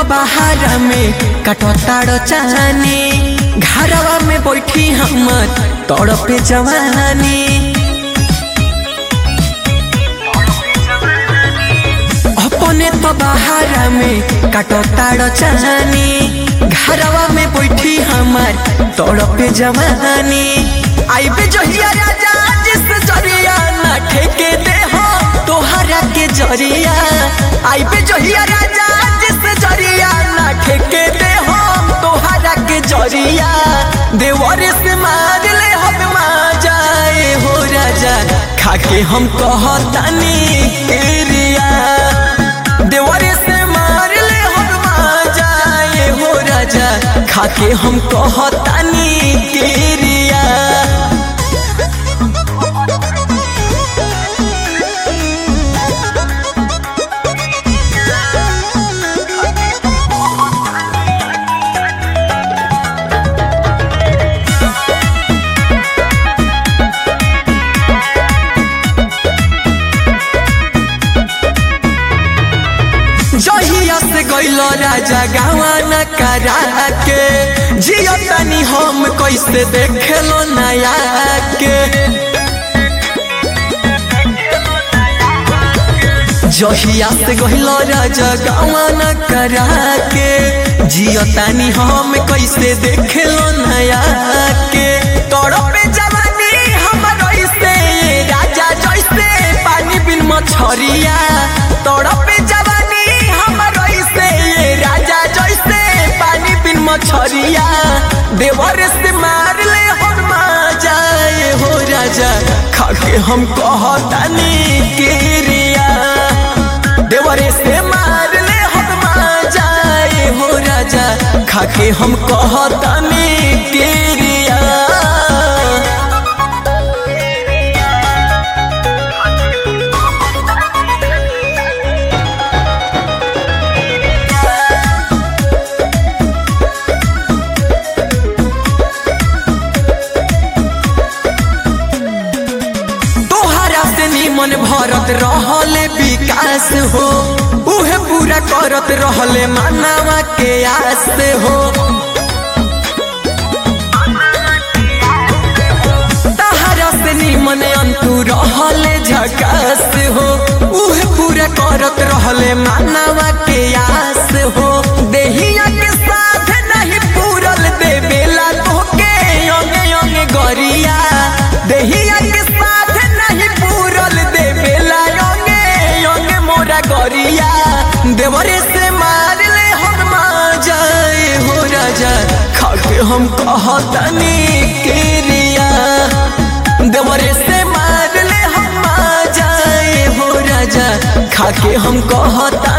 बहारा में काटो ताड़ो चानी घरवा में बैठी हमर तड़पे जवानी अपने तो बहारा में काटो ताड़ो चानी घरवा में बैठी हमर तड़पे जवानी आइबे जहिया राजा जिस जरिया ना ठेके दे हो तोहरा के जरिया आइबे जहिया राजा जिस जरिया ना ठेके दे हो तोहरा के जरिया देवर से मार ले हम जाए हो राजा खाके हम कहतानी केरिया देवर से मार ले हम जाए हो राजा खाके हम कहतानी केरिया जहिया से गइलो राजा गावा न करा के जियो तनी हम कैसे देखेलो नया के जहिया से गइलो राजा गावा न करा के जियो तनी हम कैसे देखेलो नया के तड़पे जवानी हमर ऐसे राजा जैसे पानी बिन मछरिया तड़पे जवानी राजा जैसे पानी बिन मछरिया देवर से मार ले हम जाए हो राजा खाके हम कहतानी केरिया देवर से मार ले हम जाए हो राजा खाके हम कहतानी केरिया मन भरत रहले विकास हो उहे पूरा करत रहले मानवा के आस हो तहरा से निमन अंतु रहले झकास हो उहे पूरा करत रहले मानवा के आस हो देहिया के साथ नहीं पूरल देवेला तोके अंगे अंगे गरिया देहिया के साथ नहीं पूरल देवेला अंगे अंगे मोरा गरिया देवरे से मार ले हम जाए हो राजा खाके हम कहतानी केरिया देवरे से मार ले हम जाए हो राजा खाके हम कहता